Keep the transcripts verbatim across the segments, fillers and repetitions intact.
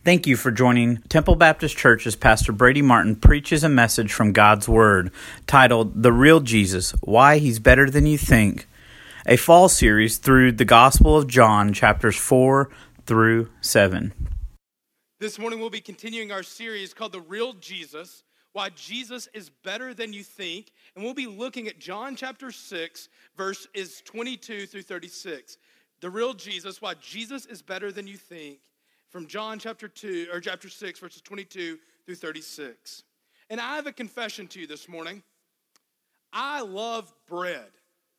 Thank you for joining Temple Baptist Church as Pastor Brady Martin preaches a message from God's Word titled The Real Jesus, Why He's Better Than You Think, a fall series through the Gospel of John, chapters four through seven. This morning we'll be continuing our series called The Real Jesus, Why Jesus is Better Than You Think, and we'll be looking at John chapter six, verses twenty-two through thirty-six. The Real Jesus, Why Jesus is Better Than You Think, from John chapter two or chapter six, verses twenty-two through thirty-six. And I have a confession to you this morning. I love bread.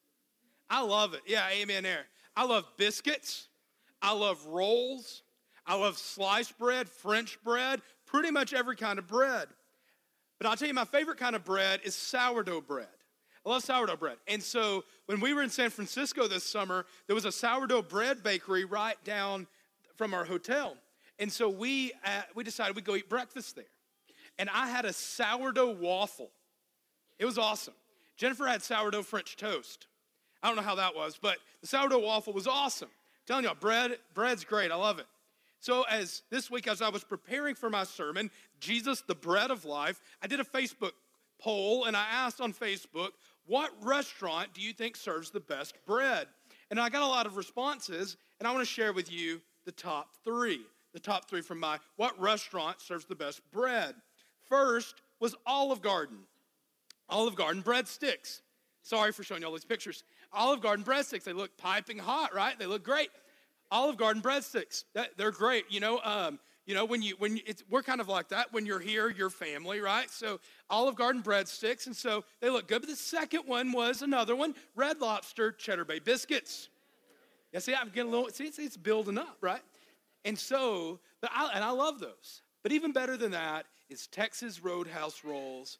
I love it. Yeah, amen there. I love biscuits. I love rolls. I love sliced bread, French bread, pretty much every kind of bread. But I'll tell you, my favorite kind of bread is sourdough bread. I love sourdough bread. And so when we were in San Francisco this summer, there was a sourdough bread bakery right down from our hotel. And so we uh, we decided we'd go eat breakfast there. And I had a sourdough waffle. It was awesome. Jennifer had sourdough French toast. I don't know how that was, but the sourdough waffle was awesome. I'm telling y'all, bread, bread's great. I love it. So as this week, as I was preparing for my sermon, Jesus, the bread of life, I did a Facebook poll, and I asked on Facebook, what restaurant do you think serves the best bread? And I got a lot of responses, and I want to share with you the top three. The top three from my, what restaurant serves the best bread? First was Olive Garden. Olive Garden breadsticks. Sorry for showing you all these pictures. Olive Garden breadsticks, they look piping hot, right? They look great. Olive Garden breadsticks, that, they're great. You know, um, you know when you when it's we're kind of like that. When you're here, you're family, right? So Olive Garden breadsticks, and so they look good. But the second one was another one, Red Lobster Cheddar Bay biscuits. Yeah, see, I'm getting a little. See, it's, it's building up, right? And so, but I, and I love those. But even better than that is Texas Roadhouse rolls,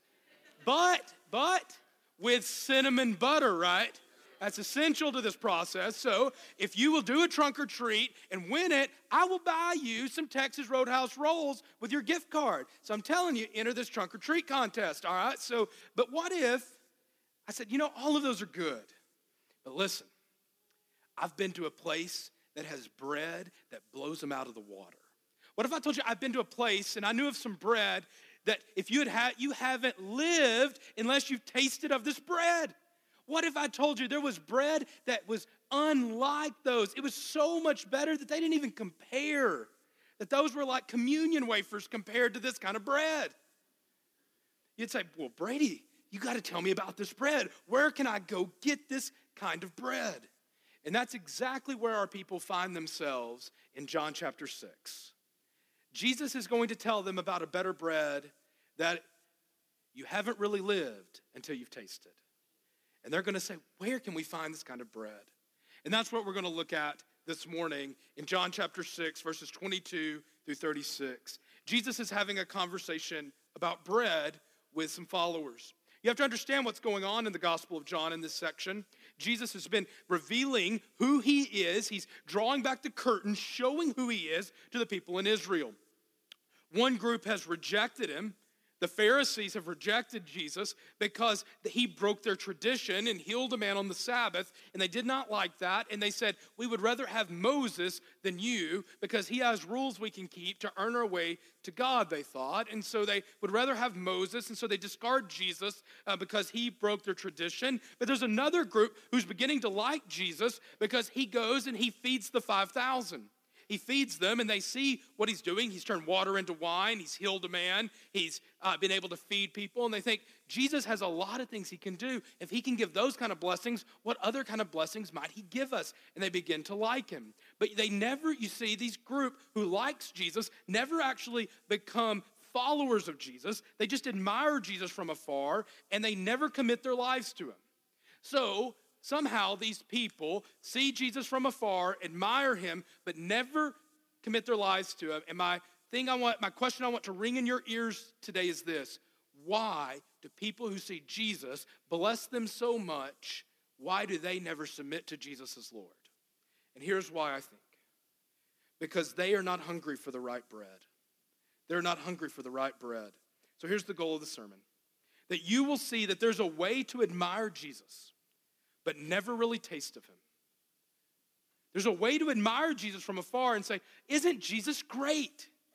but but with cinnamon butter, right? That's essential to this process. So if you will do a trunk or treat and win it, I will buy you some Texas Roadhouse rolls with your gift card. So I'm telling you, enter this trunk or treat contest, all right? So, but what if, I said, you know, all of those are good. But listen, I've been to a place that has bread that blows them out of the water. What if I told you I've been to a place and I knew of some bread that if you had had, you haven't lived unless you've tasted of this bread? What if I told you there was bread that was unlike those? It was so much better that they didn't even compare. That those were like communion wafers compared to this kind of bread. You'd say, well, Brady, you got to tell me about this bread. Where can I go get this kind of bread? And that's exactly where our people find themselves in John chapter six. Jesus is going to tell them about a better bread that you haven't really lived until you've tasted. And they're going to say, where can we find this kind of bread? And that's what we're going to look at this morning in John chapter six, verses twenty-two through thirty-six. Jesus is having a conversation about bread with some followers. You have to understand what's going on in the Gospel of John in this section. Jesus has been revealing who he is. He's drawing back the curtain, showing who he is to the people in Israel. One group has rejected him. The Pharisees have rejected Jesus because he broke their tradition and healed a man on the Sabbath, and they did not like that, and they said, we would rather have Moses than you because he has rules we can keep to earn our way to God, they thought, and so they would rather have Moses, and so they discard Jesus uh, because he broke their tradition. But there's another group who's beginning to like Jesus because he goes and he feeds the five thousand. He feeds them, and they see what he's doing. He's turned water into wine. He's healed a man. He's uh, been able to feed people. And they think, Jesus has a lot of things he can do. If he can give those kind of blessings, what other kind of blessings might he give us? And they begin to like him. But they never, you see, these group who likes Jesus never actually become followers of Jesus. They just admire Jesus from afar, and they never commit their lives to him. So somehow these people see Jesus from afar, admire him, but never commit their lives to him. And my thing I want, my question I want to ring in your ears today is this: why do people who see Jesus bless them so much? Why do they never submit to Jesus as Lord? And here's why I think. Because they are not hungry for the right bread. They're not hungry for the right bread. So here's the goal of the sermon: that you will see that there's a way to admire Jesus, but never really taste of him. There's a way to admire Jesus from afar and say, isn't Jesus great?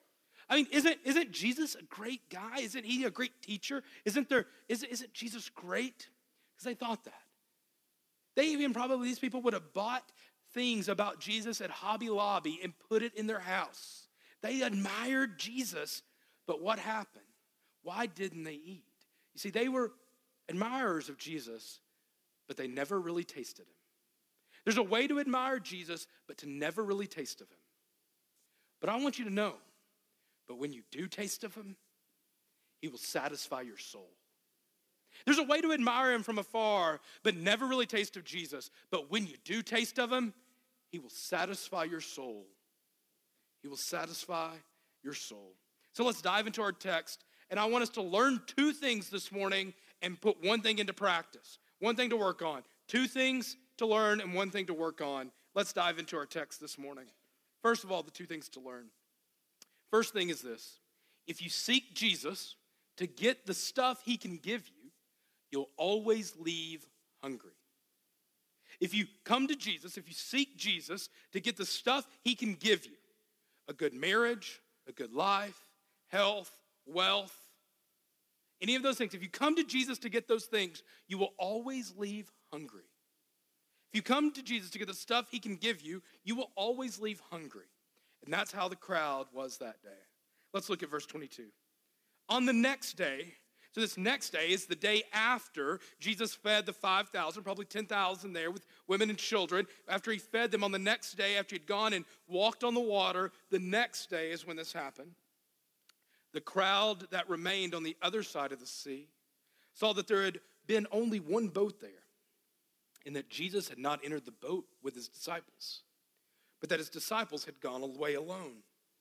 I mean, isn't, isn't Jesus a great guy? Isn't he a great teacher? Isn't there, isn't, isn't Jesus great? Because they thought that. They even probably, these people would have bought things about Jesus at Hobby Lobby and put it in their house. They admired Jesus, but what happened? Why didn't they eat? You see, they were admirers of Jesus, but they never really tasted him. There's a way to admire Jesus, but to never really taste of him. But I want you to know, but when you do taste of him, he will satisfy your soul. There's a way to admire him from afar, but never really taste of Jesus. But when you do taste of him, he will satisfy your soul. He will satisfy your soul. So let's dive into our text. And I want us to learn two things this morning and put one thing into practice. One thing to work on. Two things to learn and one thing to work on. Let's dive into our text this morning. First of all, the two things to learn. First thing is this. If you seek Jesus to get the stuff he can give you, you'll always leave hungry. If you come to Jesus, if you seek Jesus to get the stuff he can give you, a good marriage, a good life, health, wealth, any of those things, if you come to Jesus to get those things, you will always leave hungry. If you come to Jesus to get the stuff he can give you, you will always leave hungry. And that's how the crowd was that day. Let's look at verse twenty-two. On the next day, so this next day is the day after Jesus fed the five thousand, probably ten thousand there with women and children. After he fed them on the next day, after he'd gone and walked on the water, the next day is when this happened. The crowd that remained on the other side of the sea saw that there had been only one boat there, and that Jesus had not entered the boat with his disciples, but that his disciples had gone away alone.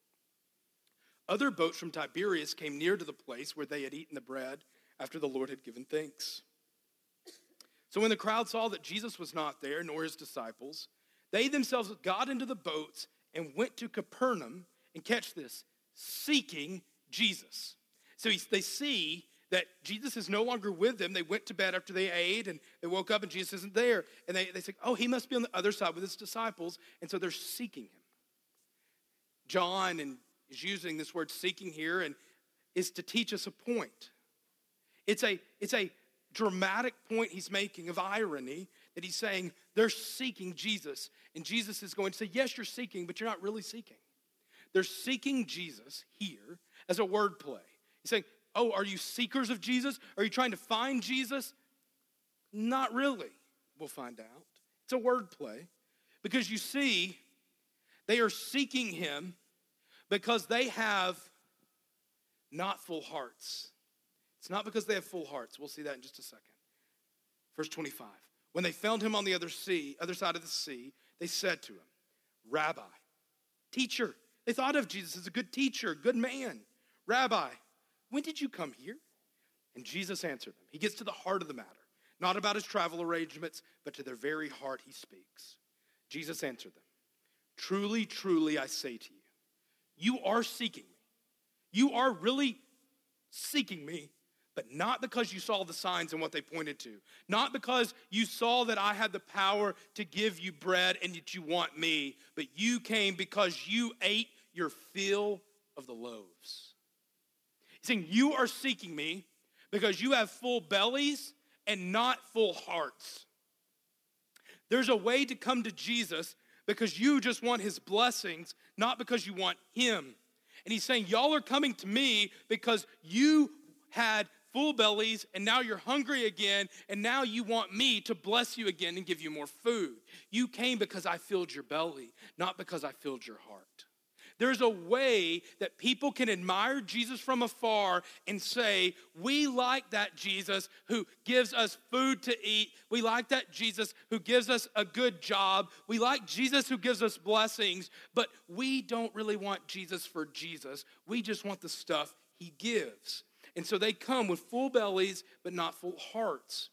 Other boats from Tiberias came near to the place where they had eaten the bread after the Lord had given thanks. So when the crowd saw that Jesus was not there, nor his disciples, they themselves got into the boats and went to Capernaum, and catch this, seeking Jesus. So they see that Jesus is no longer with them. They went to bed after they ate, and they woke up and Jesus isn't there. And they, they say, oh, he must be on the other side with his disciples. And so they're seeking him. John and is using this word seeking here and is to teach us a point. It's a, it's a dramatic point he's making of irony that he's saying they're seeking Jesus. And Jesus is going to say, yes, you're seeking, but you're not really seeking. They're seeking Jesus here as a word play. He's saying, oh, are you seekers of Jesus? Are you trying to find Jesus? Not really, we'll find out. It's a word play because you see, they are seeking him because they have not full hearts. It's not because they have full hearts. We'll see that in just a second. Verse twenty-five. When they found him on the other sea, other side of the sea, they said to him, Rabbi, teacher. They thought of Jesus as a good teacher, good man. Rabbi, when did you come here? And Jesus answered them. He gets to the heart of the matter. Not about his travel arrangements, but to their very heart he speaks. Jesus answered them. Truly, truly, I say to you, you are seeking me. You are really seeking me, but not because you saw the signs and what they pointed to. Not because you saw that I had the power to give you bread and that you want me, but you came because you ate your fill of the loaves. He's saying you are seeking me because you have full bellies and not full hearts. There's a way to come to Jesus because you just want his blessings, not because you want him. And he's saying, y'all are coming to me because you had full bellies and now you're hungry again and now you want me to bless you again and give you more food. You came because I filled your belly, not because I filled your heart. There's a way that people can admire Jesus from afar and say, we like that Jesus who gives us food to eat. We like that Jesus who gives us a good job. We like Jesus who gives us blessings, but we don't really want Jesus for Jesus. We just want the stuff he gives. And so they come with full bellies, but not full hearts.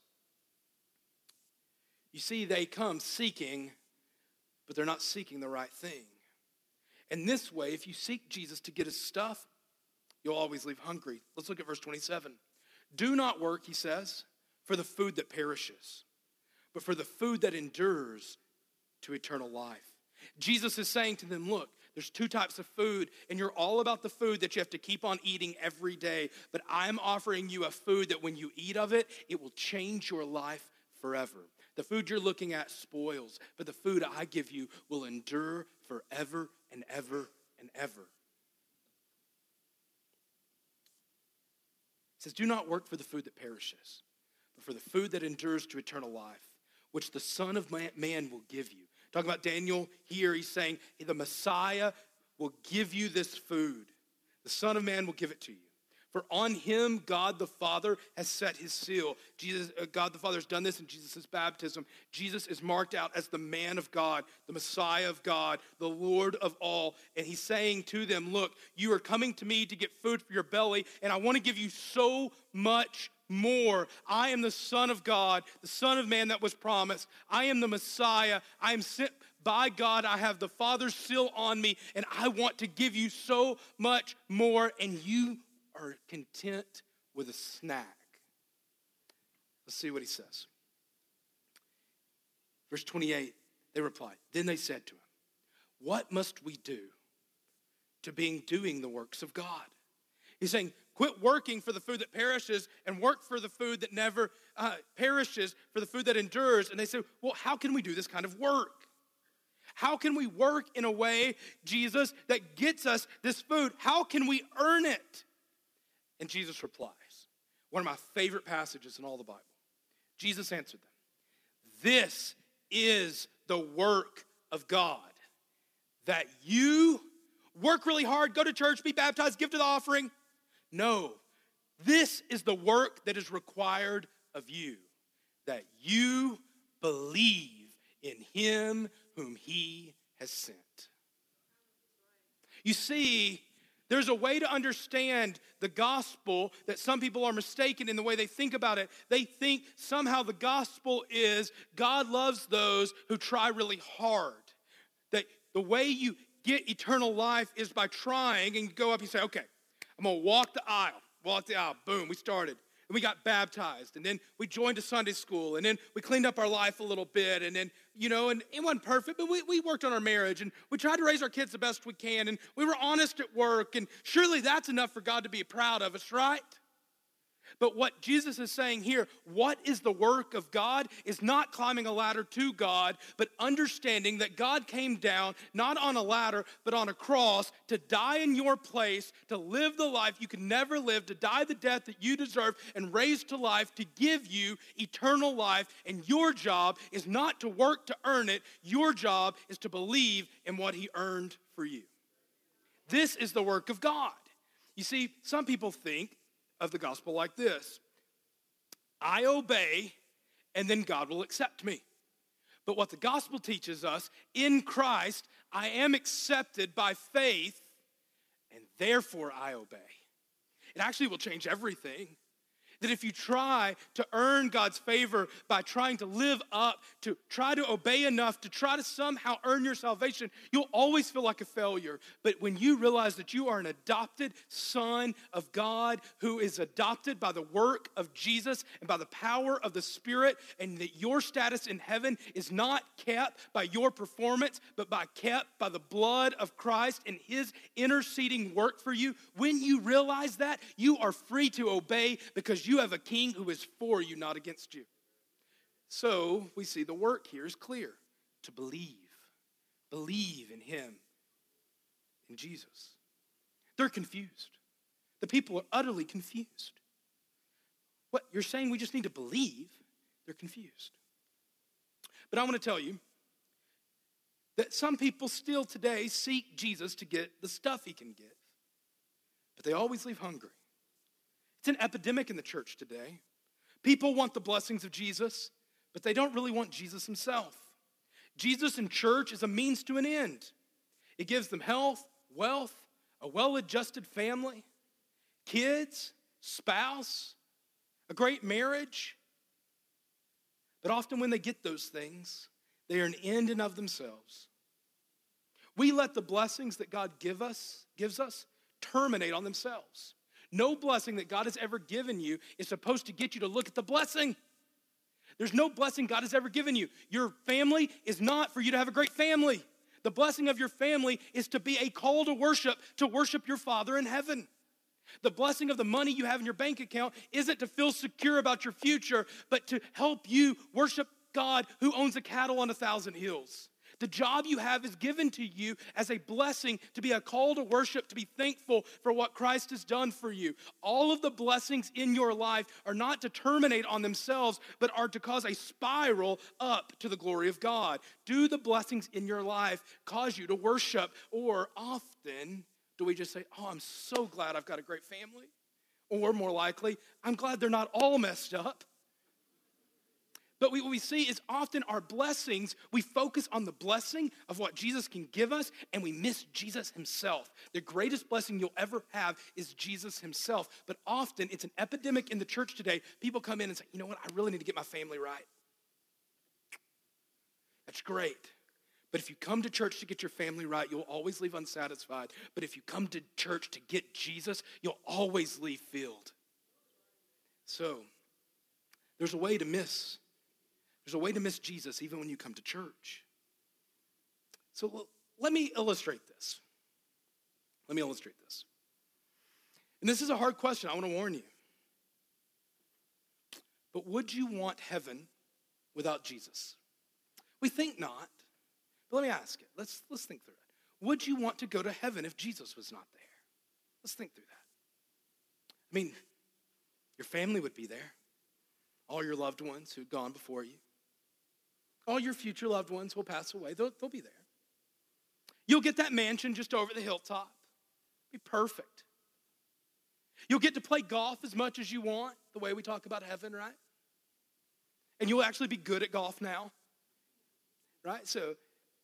You see, they come seeking, but they're not seeking the right thing. And this way, if you seek Jesus to get his stuff, you'll always leave hungry. Let's look at verse twenty-seven. Do not work, he says, for the food that perishes, but for the food that endures to eternal life. Jesus is saying to them, look, there's two types of food, and you're all about the food that you have to keep on eating every day. But I'm offering you a food that when you eat of it, it will change your life forever. The food you're looking at spoils, but the food I give you will endure forever and ever and ever. It says, do not work for the food that perishes, but for the food that endures to eternal life, which the Son of Man will give you. Talking about Daniel here, he's saying the Messiah will give you this food. The Son of Man will give it to you. For on him, God the Father has set his seal. Jesus, uh, God the Father has done this in Jesus' baptism. Jesus is marked out as the man of God, the Messiah of God, the Lord of all. And he's saying to them, look, you are coming to me to get food for your belly, and I want to give you so much more. I am the Son of God, the Son of Man that was promised. I am the Messiah. I am sent by God. I have the Father's seal on me, and I want to give you so much more, and you are content with a snack. Let's see what he says. Verse twenty-eight, they replied. Then they said to him, what must we do to being doing the works of God? He's saying, quit working for the food that perishes and work for the food that never uh, perishes, for the food that endures. And they say, well, how can we do this kind of work? How can we work in a way, Jesus, that gets us this food? How can we earn it? And Jesus replies, one of my favorite passages in all the Bible. Jesus answered them, this is the work of God, that you work really hard, go to church, be baptized, give to the offering. No, this is the work that is required of you, that you believe in him whom he has sent. You see, there's a way to understand the gospel that some people are mistaken in the way they think about it. They think somehow the gospel is God loves those who try really hard. That the way you get eternal life is by trying, and you go up and you say, okay, I'm going to walk the aisle. Walk the aisle. Boom, we started. And we got baptized, and then we joined a Sunday school, and then we cleaned up our life a little bit, and then, you know, and it wasn't perfect, but we, we worked on our marriage, and we tried to raise our kids the best we can, and we were honest at work, and surely that's enough for God to be proud of us, right? But what Jesus is saying here, what is the work of God, is not climbing a ladder to God, but understanding that God came down, not on a ladder, but on a cross, to die in your place, to live the life you can never live, to die the death that you deserve, and raise to life to give you eternal life. And your job is not to work to earn it. Your job is to believe in what he earned for you. This is the work of God. You see, some people think of the gospel like this: I obey, and then God will accept me. But what the gospel teaches us, in Christ, I am accepted by faith, and therefore I obey. It actually will change everything. That if you try to earn God's favor by trying to live up, to try to obey enough, to try to somehow earn your salvation, you'll always feel like a failure. But when you realize that you are an adopted son of God who is adopted by the work of Jesus and by the power of the Spirit, and that your status in heaven is not kept by your performance, but by kept by the blood of Christ and his interceding work for you, when you realize that, you are free to obey because you You have a king who is for you, not against you. So we see the work here is clear. To believe. Believe in him, in Jesus. They're confused. The people are utterly confused. What, you're saying we just need to believe? They're confused. But I want to tell you that some people still today seek Jesus to get the stuff he can give. But they always leave hungry. It's an epidemic in the church today. People want the blessings of Jesus, but they don't really want Jesus himself. Jesus in church is a means to an end. It gives them health, wealth, a well-adjusted family, kids, spouse, a great marriage. But often when they get those things, they are an end in of themselves. We let the blessings that God give us, gives us terminate on themselves. No blessing that God has ever given you is supposed to get you to look at the blessing. There's no blessing God has ever given you. Your family is not for you to have a great family. The blessing of your family is to be a call to worship, to worship your Father in heaven. The blessing of the money you have in your bank account isn't to feel secure about your future, but to help you worship God who owns the cattle on a thousand hills. The job you have is given to you as a blessing to be a call to worship, to be thankful for what Christ has done for you. All of the blessings in your life are not to terminate on themselves, but are to cause a spiral up to the glory of God. Do the blessings in your life cause you to worship? Or often, do we just say, oh, I'm so glad I've got a great family? Or more likely, I'm glad they're not all messed up. But what we see is often our blessings, we focus on the blessing of what Jesus can give us, and we miss Jesus himself. The greatest blessing you'll ever have is Jesus himself. But often, it's an epidemic in the church today. People come in and say, you know what, I really need to get my family right. That's great. But if you come to church to get your family right, you'll always leave unsatisfied. But if you come to church to get Jesus, you'll always leave filled. So, there's a way to miss There's a way to miss Jesus even when you come to church. So l- let me illustrate this. Let me illustrate this. And this is a hard question, I want to warn you. But would you want heaven without Jesus? We think not, but let me ask it. Let's, let's think through it. Would you want to go to heaven if Jesus was not there? Let's think through that. I mean, your family would be there. All your loved ones who'd gone before you. All your future loved ones will pass away. They'll, they'll be there. You'll get that mansion just over the hilltop. Be perfect. You'll get to play golf as much as you want, the way we talk about heaven, right? And you'll actually be good at golf now, right? So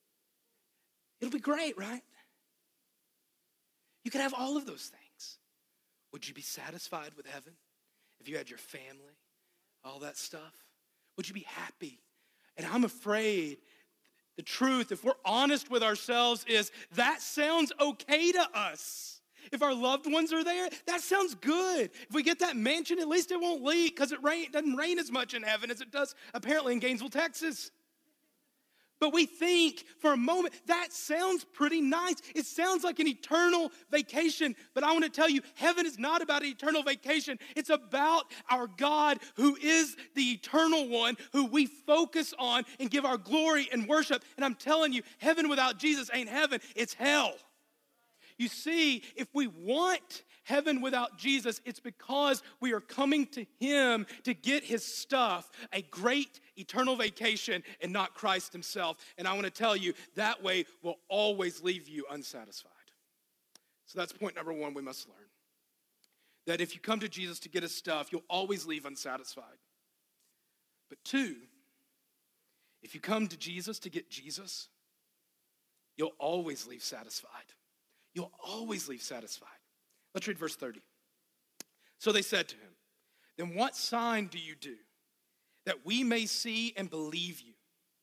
it'll be great, right? You could have all of those things. Would you be satisfied with heaven if you had your family, all that stuff? Would you be happy? And I'm afraid the truth, if we're honest with ourselves, is that sounds okay to us. If our loved ones are there, that sounds good. If we get that mansion, at least it won't leak because it rain, doesn't rain as much in heaven as it does apparently in Gainesville, Texas. But we think for a moment, that sounds pretty nice. It sounds like an eternal vacation. But I want to tell you, heaven is not about an eternal vacation. It's about our God who is the eternal one, who we focus on and give our glory and worship. And I'm telling you, heaven without Jesus ain't heaven, it's hell. You see, if we want heaven without Jesus, it's because we are coming to him to get his stuff, a great eternal vacation, and not Christ himself. And I want to tell you, that way will always leave you unsatisfied. So that's point number one we must learn. That if you come to Jesus to get his stuff, you'll always leave unsatisfied. But two, if you come to Jesus to get Jesus, you'll always leave satisfied. You'll always leave satisfied. Let's read verse thirty. So they said to him, then what sign do you do that we may see and believe you?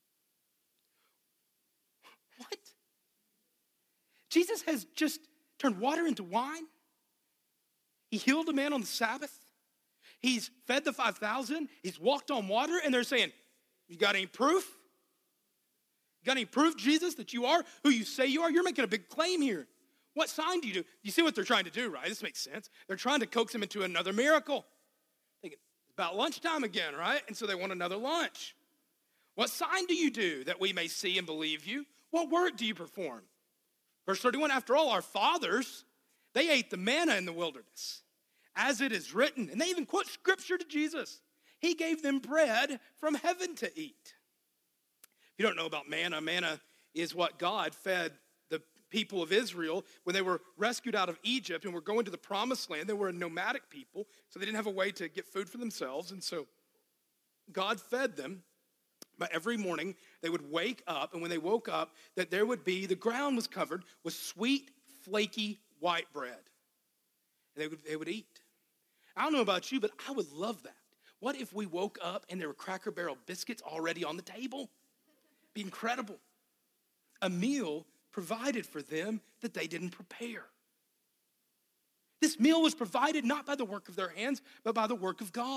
What? Jesus has just turned water into wine. He healed a man on the Sabbath. He's fed the five thousand. He's walked on water. And they're saying, you got any proof? You got any proof, Jesus, that you are who you say you are? You're making a big claim here. What sign do you do? You see what they're trying to do, right? This makes sense. They're trying to coax him into another miracle. Thinking, it's about lunchtime again, right? And so they want another lunch. What sign do you do that we may see and believe you? What work do you perform? Verse thirty-one, after all, our fathers, they ate the manna in the wilderness, as it is written. And they even quote scripture to Jesus. He gave them bread from heaven to eat. If you don't know about manna, manna is what God fed the people of Israel when they were rescued out of Egypt and were going to the promised land. They were a nomadic people, so they didn't have a way to get food for themselves. And so God fed them. But every morning they would wake up, and when they woke up, that there would be, the ground was covered with sweet, flaky white bread. And they would, they would eat. I don't know about you, but I would love that. What if we woke up and there were Cracker Barrel biscuits already on the table? It'd be incredible. A meal provided for them that they didn't prepare. This meal was provided not by the work of their hands, but by the work of God.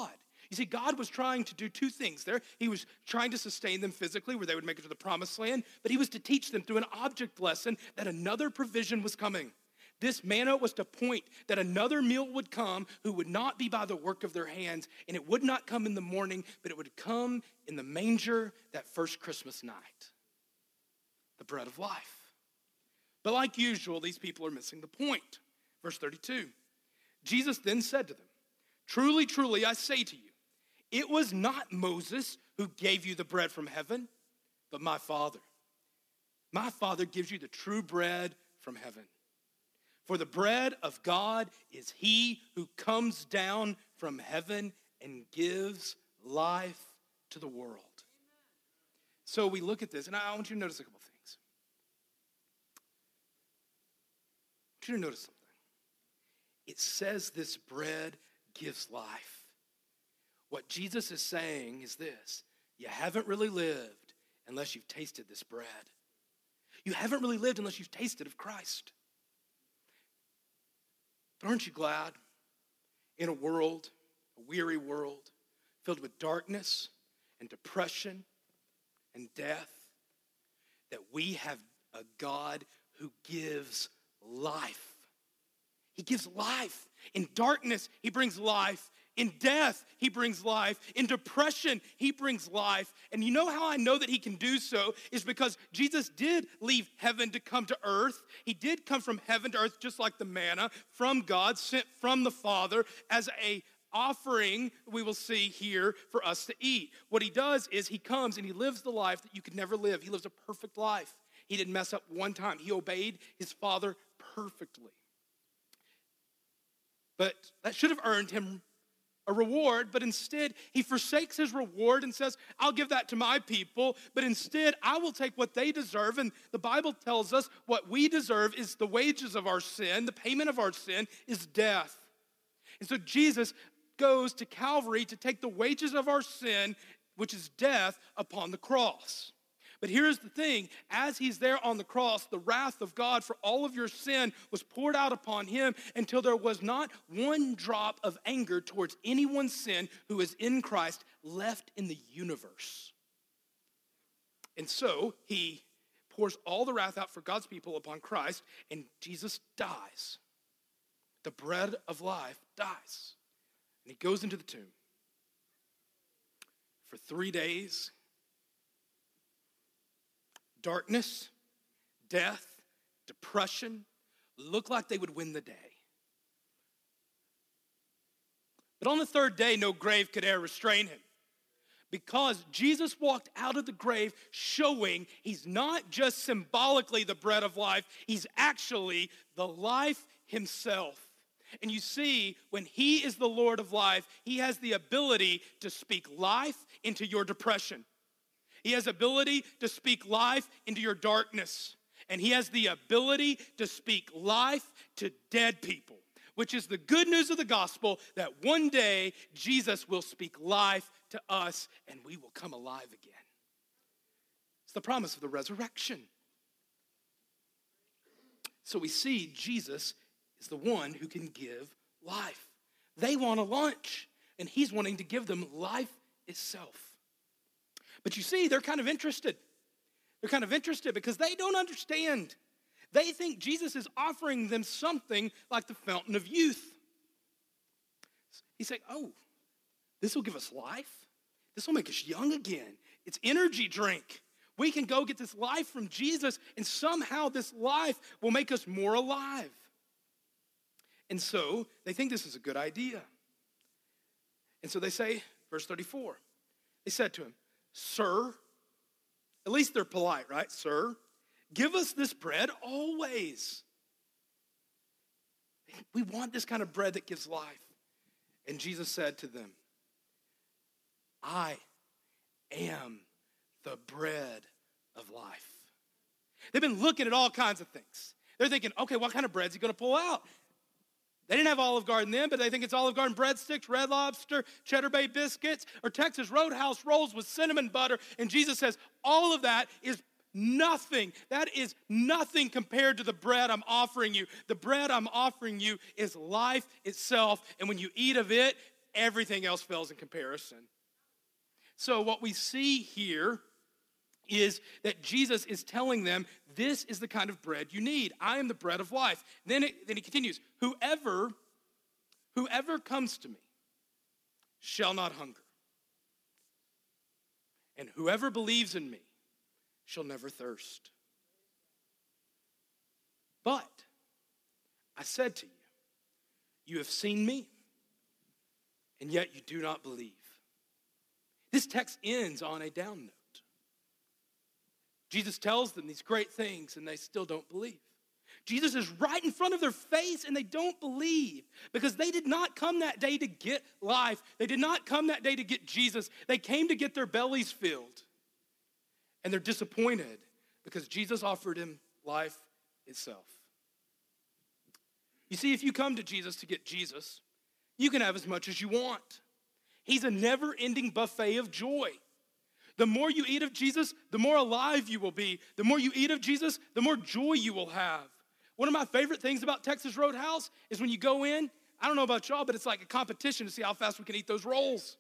You see, God was trying to do two things there. He was trying to sustain them physically, where they would make it to the promised land, but he was to teach them through an object lesson that another provision was coming. This manna was to point that another meal would come who would not be by the work of their hands, and it would not come in the morning, but it would come in the manger that first Christmas night. The bread of life. But like usual, these people are missing the point. Verse thirty-two, Jesus then said to them, "Truly, truly, I say to you, it was not Moses who gave you the bread from heaven, but my Father. My Father gives you the true bread from heaven. For the bread of God is he who comes down from heaven and gives life to the world." So we look at this, and I want you to notice a couple things. I want you to notice something. It says this bread gives life. What Jesus is saying is this: you haven't really lived unless you've tasted this bread. You haven't really lived unless you've tasted of Christ. But aren't you glad in a world, a weary world, filled with darkness and depression and death, that we have a God who gives life? He gives life. In darkness, he brings life. In death, he brings life. In depression, he brings life. And you know how I know that he can do so is because Jesus did leave heaven to come to earth. He did come from heaven to earth just like the manna from God, sent from the Father as a offering, we will see here, for us to eat. What he does is he comes and he lives the life that you could never live. He lives a perfect life. He didn't mess up one time. He obeyed his Father perfectly. But that should have earned him a reward, but instead he forsakes his reward and says, I'll give that to my people, but instead I will take what they deserve. And the Bible tells us what we deserve is the wages of our sin. The payment of our sin is death. And so Jesus goes to Calvary to take the wages of our sin, which is death, upon the cross. But here's the thing, as he's there on the cross, the wrath of God for all of your sin was poured out upon him until there was not one drop of anger towards anyone's sin who is in Christ left in the universe. And so he pours all the wrath out for God's people upon Christ, and Jesus dies. The bread of life dies. And he goes into the tomb. For three days, darkness, death, depression looked like they would win the day. But on the third day, no grave could ever restrain him, because Jesus walked out of the grave showing he's not just symbolically the bread of life, he's actually the life himself. And you see, when he is the Lord of life, he has the ability to speak life into your depression. He has ability to speak life into your darkness. And he has the ability to speak life to dead people, which is the good news of the gospel, that one day Jesus will speak life to us and we will come alive again. It's the promise of the resurrection. So we see Jesus is the one who can give life. They want a lunch, and he's wanting to give them life itself. But you see, they're kind of interested. They're kind of interested because they don't understand. They think Jesus is offering them something like the fountain of youth. He's saying, oh, this will give us life. This will make us young again. It's energy drink. We can go get this life from Jesus, and somehow this life will make us more alive. And so they think this is a good idea. And so they say, verse thirty-four, they said to him, Sir, at least they're polite, right? Sir, give us this bread always. We want this kind of bread that gives life. And Jesus said to them, I am the bread of life. They've been looking at all kinds of things. They're thinking, okay, what kind of bread is he going to pull out? They didn't have Olive Garden then, but they think it's Olive Garden breadsticks, Red Lobster, Cheddar Bay biscuits, or Texas Roadhouse rolls with cinnamon butter. And Jesus says, all of that is nothing. That is nothing compared to the bread I'm offering you. The bread I'm offering you is life itself. And when you eat of it, everything else fails in comparison. So what we see here is that Jesus is telling them, this is the kind of bread you need. I am the bread of life. Then, it, then he continues, whoever, whoever comes to me shall not hunger. And whoever believes in me shall never thirst. But I said to you, you have seen me, and yet you do not believe. This text ends on a down note. Jesus tells them these great things, and they still don't believe. Jesus is right in front of their face, and they don't believe because they did not come that day to get life. They did not come that day to get Jesus. They came to get their bellies filled, and they're disappointed because Jesus offered him life itself. You see, if you come to Jesus to get Jesus, you can have as much as you want. He's a never-ending buffet of joy. The more you eat of Jesus, the more alive you will be. The more you eat of Jesus, the more joy you will have. One of my favorite things about Texas Roadhouse is when you go in, I don't know about y'all, but it's like a competition to see how fast we can eat those rolls.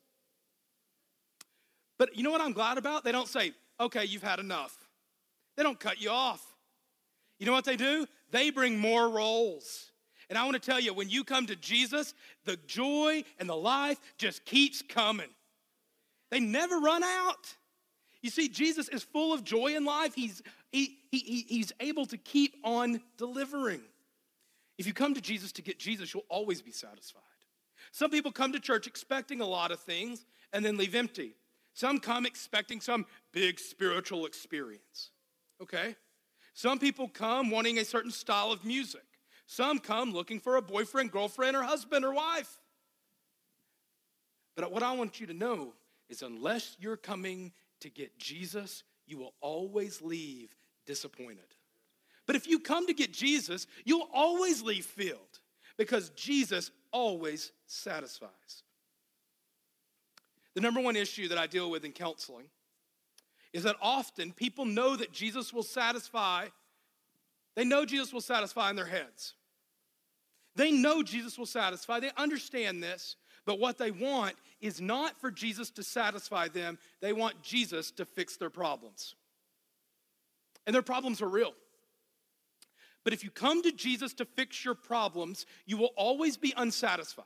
But you know what I'm glad about? They don't say, okay, you've had enough. They don't cut you off. You know what they do? They bring more rolls. And I want to tell you, when you come to Jesus, the joy and the life just keeps coming. They never run out. You see, Jesus is full of joy and life. He's, he, he, he's able to keep on delivering. If you come to Jesus to get Jesus, you'll always be satisfied. Some people come to church expecting a lot of things and then leave empty. Some come expecting some big spiritual experience, okay? Some people come wanting a certain style of music. Some come looking for a boyfriend, girlfriend, or husband or wife. But what I want you to know is unless you're coming to get Jesus, you will always leave disappointed. But if you come to get Jesus, you'll always leave filled because Jesus always satisfies. The number one issue that I deal with in counseling is that often people know that Jesus will satisfy. They know Jesus will satisfy in their heads. They know Jesus will satisfy. They understand this. But what they want is not for Jesus to satisfy them. They want Jesus to fix their problems. And their problems are real. But if you come to Jesus to fix your problems, you will always be unsatisfied.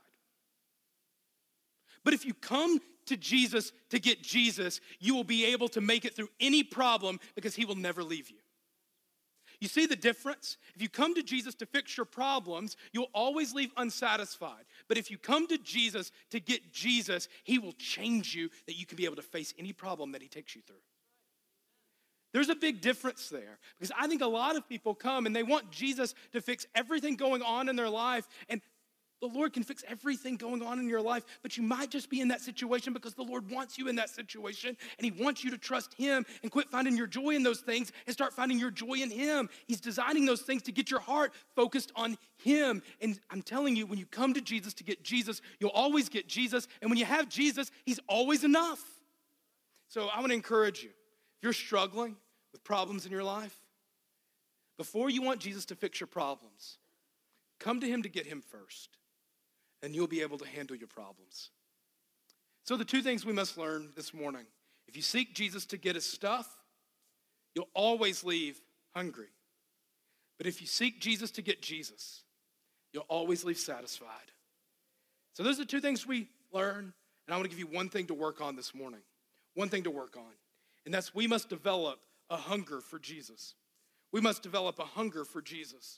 But if you come to Jesus to get Jesus, you will be able to make it through any problem because he will never leave you. You see the difference? If you come to Jesus to fix your problems, you'll always leave unsatisfied. But if you come to Jesus to get Jesus, he will change you that you can be able to face any problem that he takes you through. There's a big difference there because I think a lot of people come and they want Jesus to fix everything going on in their life, and the Lord can fix everything going on in your life, but you might just be in that situation because the Lord wants you in that situation, and he wants you to trust him and quit finding your joy in those things and start finding your joy in him. He's designing those things to get your heart focused on him. And I'm telling you, when you come to Jesus to get Jesus, you'll always get Jesus. And when you have Jesus, he's always enough. So I want to encourage you, if you're struggling with problems in your life, before you want Jesus to fix your problems, come to him to get him first. And you'll be able to handle your problems. So the two things we must learn this morning. If you seek Jesus to get his stuff, you'll always leave hungry. But if you seek Jesus to get Jesus, you'll always leave satisfied. So those are the two things we learn. And I want to give you one thing to work on this morning. One thing to work on. And that's we must develop a hunger for Jesus. We must develop a hunger for Jesus.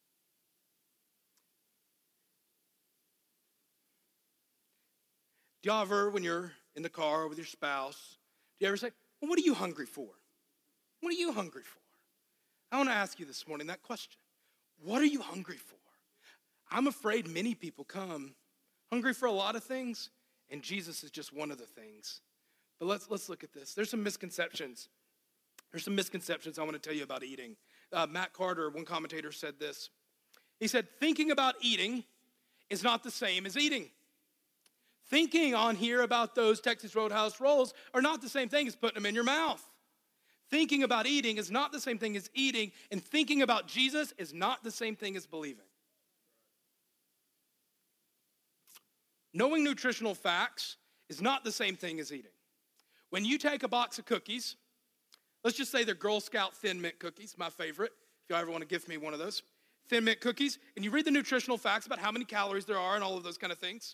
Do y'all ever, when you're in the car with your spouse, do you ever say, well, what are you hungry for? What are you hungry for? I want to ask you this morning that question. What are you hungry for? I'm afraid many people come hungry for a lot of things, and Jesus is just one of the things. But let's, let's look at this. There's some misconceptions. There's some misconceptions I want to tell you about eating. Uh, Matt Carter, one commentator, said this. He said, thinking about eating is not the same as eating. Thinking on here about those Texas Roadhouse rolls are not the same thing as putting them in your mouth. Thinking about eating is not the same thing as eating, and thinking about Jesus is not the same thing as believing. Knowing nutritional facts is not the same thing as eating. When you take a box of cookies, let's just say they're Girl Scout Thin Mint cookies, my favorite, if y'all ever want to gift me one of those, Thin Mint cookies, and you read the nutritional facts about how many calories there are and all of those kind of things.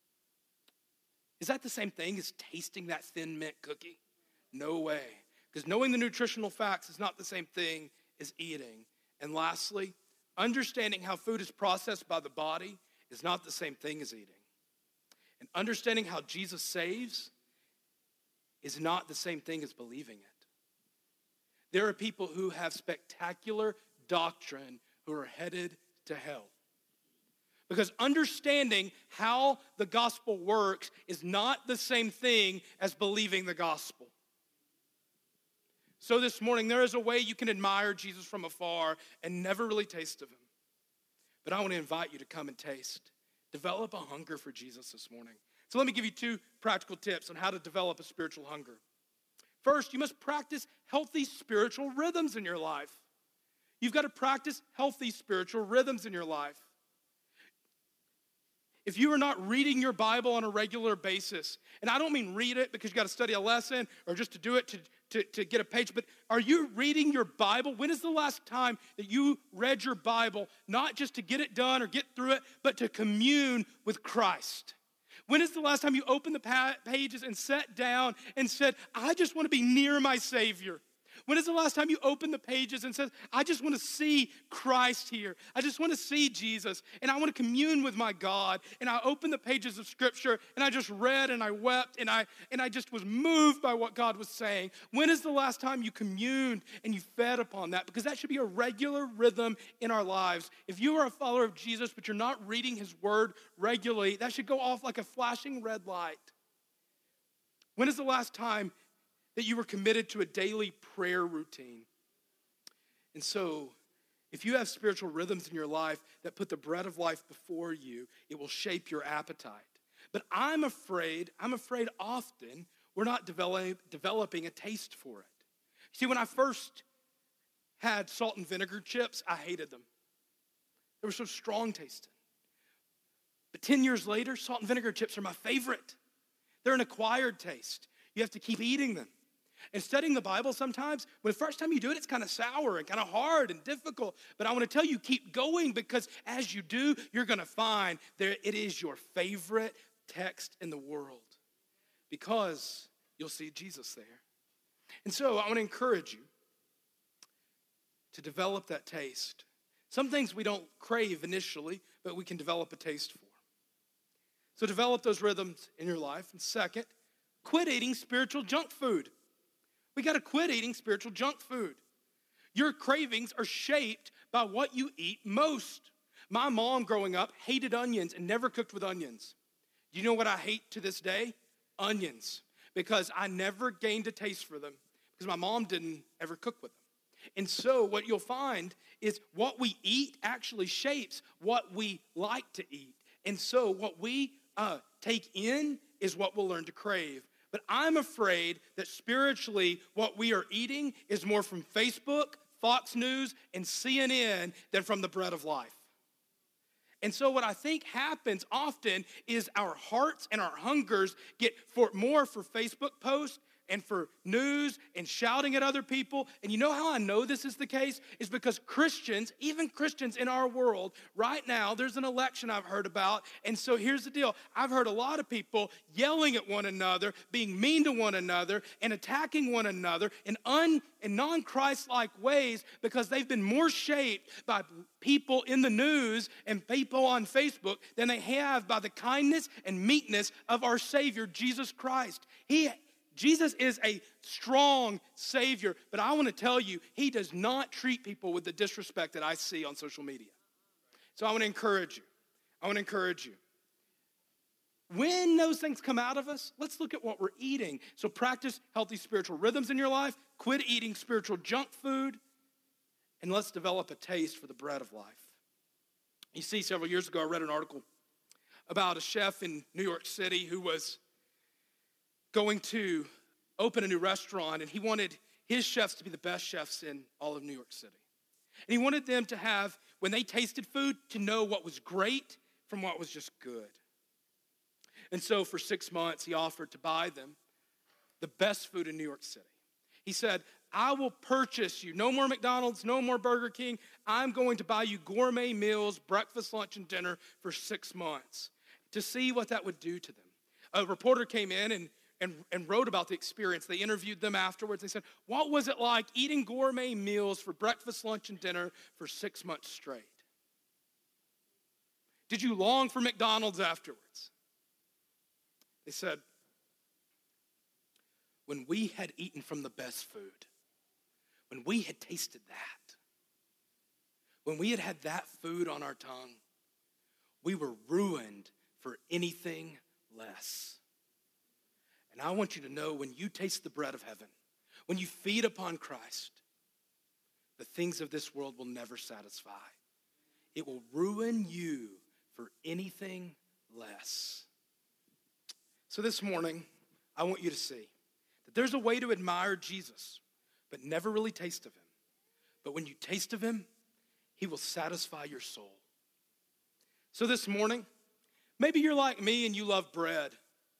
Is that the same thing as tasting that Thin Mint cookie? No way. Because knowing the nutritional facts is not the same thing as eating. And lastly, understanding how food is processed by the body is not the same thing as eating. And understanding how Jesus saves is not the same thing as believing it. There are people who have spectacular doctrine who are headed to hell. Because understanding how the gospel works is not the same thing as believing the gospel. So this morning, there is a way you can admire Jesus from afar and never really taste of him. But I want to invite you to come and taste. Develop a hunger for Jesus this morning. So let me give you two practical tips on how to develop a spiritual hunger. First, you must practice healthy spiritual rhythms in your life. You've got to practice healthy spiritual rhythms in your life. If you are not reading your Bible on a regular basis, and I don't mean read it because you got to study a lesson or just to do it to, to, to get a page, but are you reading your Bible? When is the last time that you read your Bible, not just to get it done or get through it, but to commune with Christ? When is the last time you opened the pages and sat down and said, I just want to be near my Savior? When is the last time you opened the pages and said, I just want to see Christ here. I just want to see Jesus, and I want to commune with my God. And I opened the pages of Scripture, and I just read, and I wept, and I and I just was moved by what God was saying. When is the last time you communed and you fed upon that? Because that should be a regular rhythm in our lives. If you are a follower of Jesus, but you're not reading his word regularly, that should go off like a flashing red light. When is the last time that you were committed to a daily prayer routine? And so, if you have spiritual rhythms in your life that put the bread of life before you, it will shape your appetite. But I'm afraid, I'm afraid often we're not develop, developing a taste for it. See, when I first had salt and vinegar chips, I hated them. They were so strong tasting. But ten years later, salt and vinegar chips are my favorite. They're an acquired taste. You have to keep eating them. And studying the Bible sometimes, when the first time you do it, it's kind of sour and kind of hard and difficult. But I want to tell you, keep going, because as you do, you're going to find that it is your favorite text in the world, because you'll see Jesus there. And so I want to encourage you to develop that taste. Some things we don't crave initially, but we can develop a taste for. So develop those rhythms in your life. And second, quit eating spiritual junk food. We got to quit eating spiritual junk food. Your cravings are shaped by what you eat most. My mom growing up hated onions and never cooked with onions. Do you know what I hate to this day? Onions. Because I never gained a taste for them, because my mom didn't ever cook with them. And so what you'll find is what we eat actually shapes what we like to eat. And so what we uh, take in is what we'll learn to crave. But I'm afraid that spiritually what we are eating is more from Facebook, Fox News, and C N N than from the bread of life. And so what I think happens often is our hearts and our hungers get for more for Facebook posts and for news and shouting at other people. And you know how I know this is the case? Is because Christians, even Christians in our world, right now, there's an election I've heard about. And so here's the deal. I've heard a lot of people yelling at one another, being mean to one another, and attacking one another in, un, in non-Christ-like ways, because they've been more shaped by people in the news and people on Facebook than they have by the kindness and meekness of our Savior, Jesus Christ. He Jesus is a strong Savior, but I want to tell you, he does not treat people with the disrespect that I see on social media. So I want to encourage you. I want to encourage you. When those things come out of us, let's look at what we're eating. So practice healthy spiritual rhythms in your life. Quit eating spiritual junk food. And let's develop a taste for the bread of life. You see, several years ago, I read an article about a chef in New York City who was going to open a new restaurant, and he wanted his chefs to be the best chefs in all of New York City. And he wanted them to have, when they tasted food, to know what was great from what was just good. And so for six months, he offered to buy them the best food in New York City. He said, I will purchase you. No more McDonald's, no more Burger King. I'm going to buy you gourmet meals, breakfast, lunch, and dinner for six months to see what that would do to them. A reporter came in and, and, and wrote about the experience. They interviewed them afterwards. They said, what was it like eating gourmet meals for breakfast, lunch, and dinner for six months straight? Did you long for McDonald's afterwards? They said, when we had eaten from the best food, when we had tasted that, when we had had that food on our tongue, we were ruined for anything less. And I want you to know, when you taste the bread of heaven, when you feed upon Christ, the things of this world will never satisfy. It will ruin you for anything less. So this morning, I want you to see that there's a way to admire Jesus, but never really taste of him. But when you taste of him, he will satisfy your soul. So this morning, maybe you're like me and you love bread.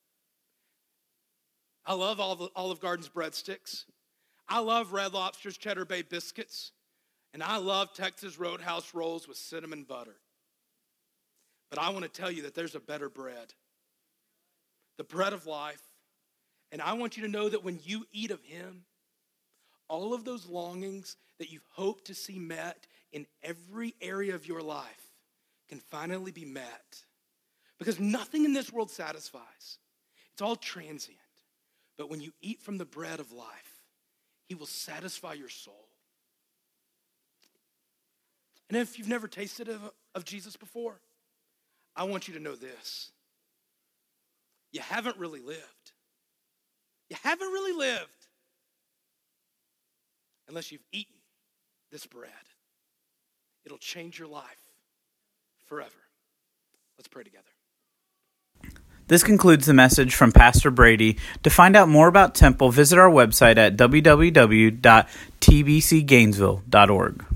I love Olive, Olive Garden's breadsticks. I love Red Lobster's Cheddar Bay biscuits. And I love Texas Roadhouse rolls with cinnamon butter. But I want to tell you that there's a better bread. The bread of life. And I want you to know that when you eat of him, all of those longings that you've hoped to see met in every area of your life can finally be met. Because nothing in this world satisfies. It's all transient. But when you eat from the bread of life, he will satisfy your soul. And if you've never tasted of, of Jesus before, I want you to know this. You haven't really lived. You haven't really lived unless you've eaten this bread. It'll change your life forever. Let's pray together. This concludes the message from Pastor Brady. To find out more about Temple, visit our website at w w w dot t b c gainesville dot org.